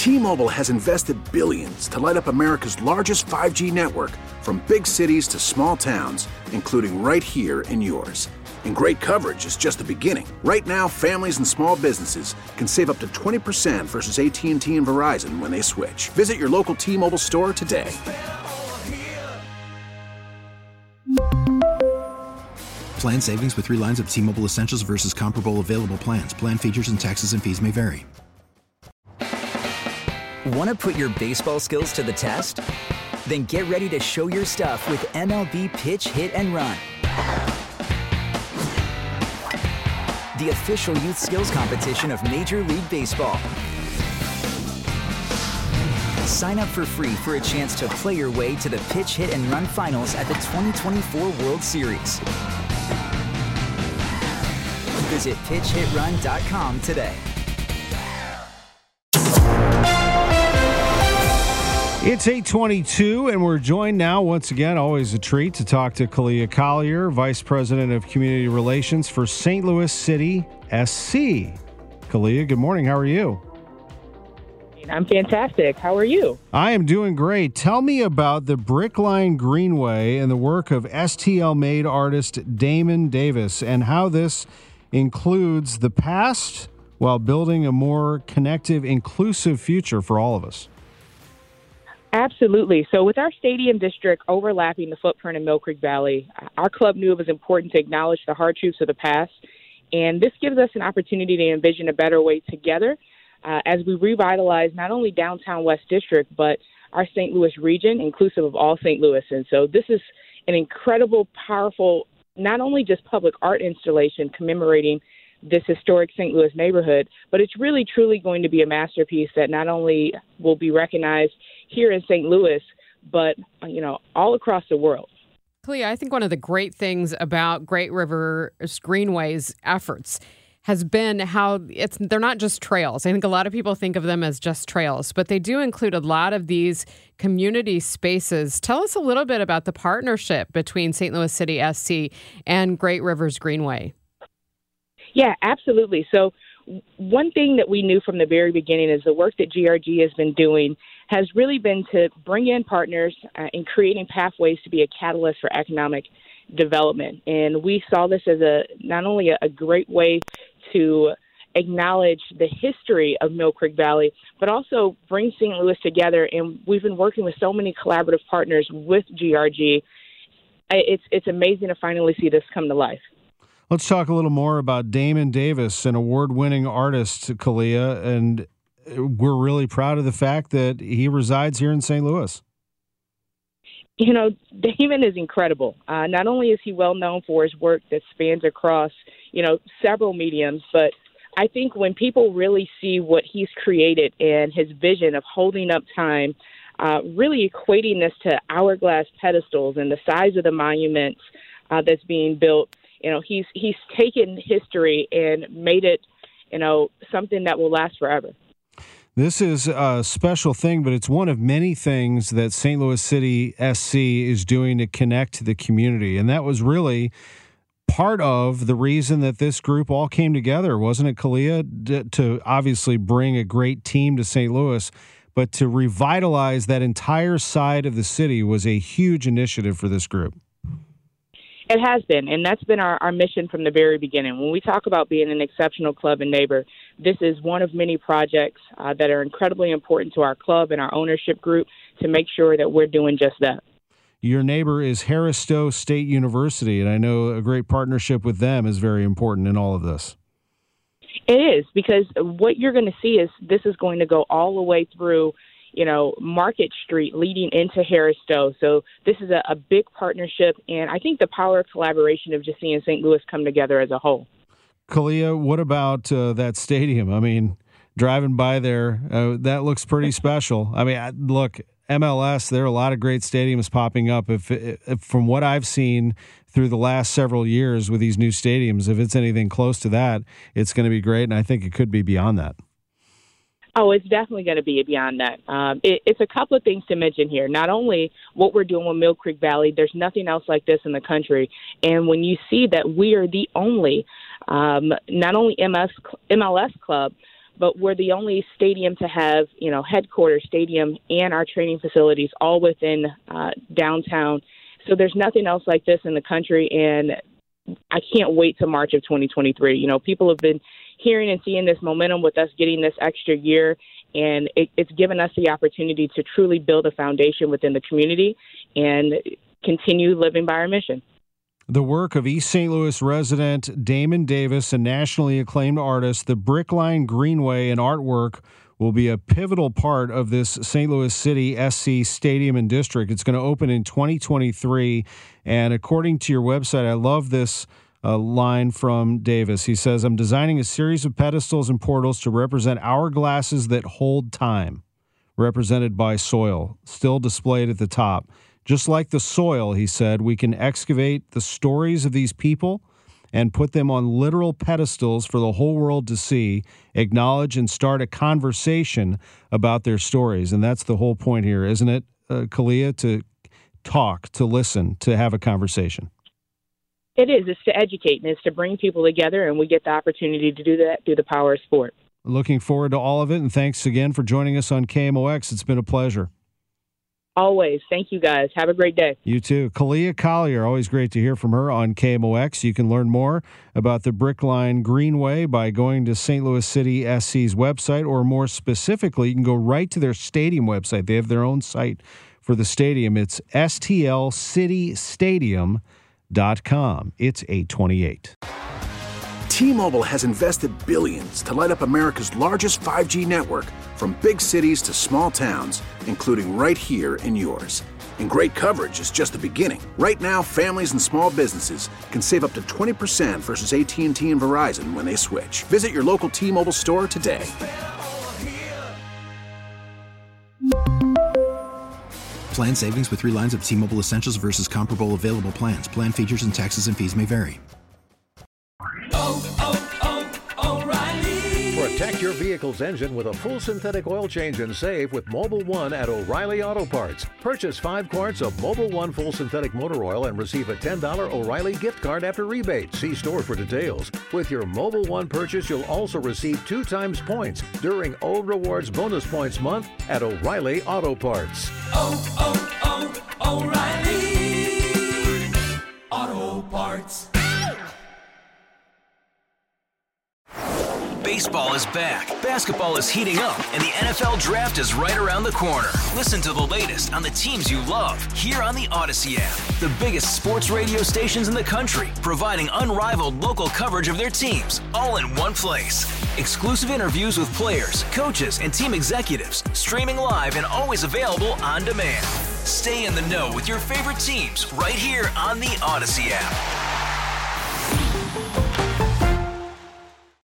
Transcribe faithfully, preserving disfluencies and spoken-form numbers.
T-Mobile has invested billions to light up America's largest five G network, from big cities to small towns, including right here in yours. And great coverage is just the beginning. Right now, families and small businesses can save up to twenty percent versus A T and T and Verizon when they switch. Visit your local T-Mobile store today. Plan savings with three lines of T-Mobile Essentials versus comparable available plans. Plan features and taxes and fees may vary. Want to put your baseball skills to the test? Then get ready to show your stuff with M L B Pitch, Hit, and Run. The official youth skills competition of Major League Baseball. Sign up for free for a chance to play your way to the Pitch, Hit, and Run finals at the twenty twenty-four World Series. Visit pitch hit run dot com today. It's eight twenty-two, and we're joined now, once again, always a treat, to talk to Kalia Collier, Vice President of Community Relations for Saint Louis City S C. Kalia, good morning. How are you? I'm fantastic. How are you? I am doing great. Tell me about the Brickline Greenway and the work of S T L-made artist Damon Davis, and how this includes the past while building a more connective, inclusive future for all of us. Absolutely. So with our stadium district overlapping the footprint of Mill Creek Valley, our club knew it was important to acknowledge the hard truths of the past. And this gives us an opportunity to envision a better way together uh, as we revitalize not only downtown West District, but our Saint Louis region, inclusive of all Saint Louis. And so this is an incredible, powerful, not only just public art installation commemorating this historic Saint Louis neighborhood, but it's really truly going to be a masterpiece that not only will be recognized here in Saint Louis, but, you know, all across the world. Clea, I think one of the great things about Great River Greenway's efforts has been how it's they're not just trails. I think a lot of people think of them as just trails, but they do include a lot of these community spaces. Tell us a little bit about the partnership between Saint Louis City S C and Great Rivers Greenway. Yeah, absolutely. So one thing that we knew from the very beginning is the work that G R G has been doing has really been to bring in partners uh, in creating pathways to be a catalyst for economic development. And we saw this as a not only a, a great way to acknowledge the history of Mill Creek Valley, but also bring Saint Louis together. And we've been working with so many collaborative partners with G R G. It's, it's amazing to finally see this come to life. Let's talk a little more about Damon Davis, an award-winning artist, Kalia, and we're really proud of the fact that he resides here in Saint Louis. You know, Damon is incredible. Uh, not only is he well known for his work that spans across, you know, several mediums, but I think when people really see what he's created and his vision of holding up time, uh, really equating this to hourglass pedestals and the size of the monuments uh, that's being built, you know, he's he's taken history and made it, you know, something that will last forever. This is a special thing, but it's one of many things that Saint Louis City S C is doing to connect the community. And that was really part of the reason that this group all came together, wasn't it, Kalia? To obviously bring a great team to Saint Louis, but to revitalize that entire side of the city was a huge initiative for this group. It has been, and that's been our, our mission from the very beginning. When we talk about being an exceptional club and neighbor, this is one of many projects uh, that are incredibly important to our club and our ownership group to make sure that we're doing just that. Your neighbor is Harris Stowe State University, and I know a great partnership with them is very important in all of this. It is, because what you're going to see is this is going to go all the way through, you know, Market Street leading into Harris Stowe. So this is a, a big partnership, and I think the power of collaboration of just seeing Saint Louis come together as a whole. Kalia, what about uh, that stadium? I mean, driving by there, uh, that looks pretty special. I mean, I, look, M L S, there are a lot of great stadiums popping up. If, if from what I've seen through the last several years with these new stadiums, if it's anything close to that, it's going to be great, and I think it could be beyond that. Oh, it's definitely going to be beyond that. Um, it, it's a couple of things to mention here. Not only what we're doing with Mill Creek Valley, there's nothing else like this in the country. And when you see that we are the only, um, not only M S, M L S club, but we're the only stadium to have, you know, headquarters, stadium, and our training facilities all within uh, downtown. So there's nothing else like this in the country, and I can't wait to March of twenty twenty-three. You know, people have been hearing and seeing this momentum with us getting this extra year, and it, it's given us the opportunity to truly build a foundation within the community and continue living by our mission. The work of East Saint Louis resident Damon Davis and nationally acclaimed artist, the Brickline Greenway and artwork will be a pivotal part of this Saint Louis City S C Stadium and District. It's going to open in twenty twenty-three, and according to your website, I love this uh, line from Davis. He says, "I'm designing a series of pedestals and portals to represent hourglasses that hold time, represented by soil, still displayed at the top. Just like the soil," he said, "we can excavate the stories of these people and put them on literal pedestals for the whole world to see, acknowledge, and start a conversation about their stories." And that's the whole point here, isn't it, uh, Kalia? To talk, to listen, to have a conversation. It is. It's to educate, and it's to bring people together, and we get the opportunity to do that through the power of sport. Looking forward to all of it, and thanks again for joining us on K M O X. It's been a pleasure. Always. Thank you, guys. Have a great day. You too. Kalia Collier, always great to hear from her on K M O X. You can learn more about the Brickline Greenway by going to Saint Louis City S C's website, or more specifically, you can go right to their stadium website. They have their own site for the stadium. It's S T L city stadium dot com. It's eight twenty-eight. T-Mobile has invested billions to light up America's largest five G network, from big cities to small towns, including right here in yours. And great coverage is just the beginning. Right now, families and small businesses can save up to twenty percent versus A T and T and Verizon when they switch. Visit your local T-Mobile store today. Plan savings with three lines of T-Mobile Essentials versus comparable available plans. Plan features and taxes and fees may vary. Oh, oh, oh, O'Reilly. Protect your vehicle's engine with a full synthetic oil change and save with Mobil one at O'Reilly Auto Parts. Purchase five quarts of Mobil one full synthetic motor oil and receive a ten dollars O'Reilly gift card after rebate. See store for details. With your Mobil one purchase, you'll also receive two times points during O Rewards Bonus Points Month at O'Reilly Auto Parts. Oh, oh, oh, O'Reilly Auto Parts. Baseball is back, basketball is heating up, and the N F L Draft is right around the corner. Listen to the latest on the teams you love here on the Odyssey app. The biggest sports radio stations in the country, providing unrivaled local coverage of their teams, all in one place. Exclusive interviews with players, coaches, and team executives, streaming live and always available on demand. Stay in the know with your favorite teams right here on the Odyssey app.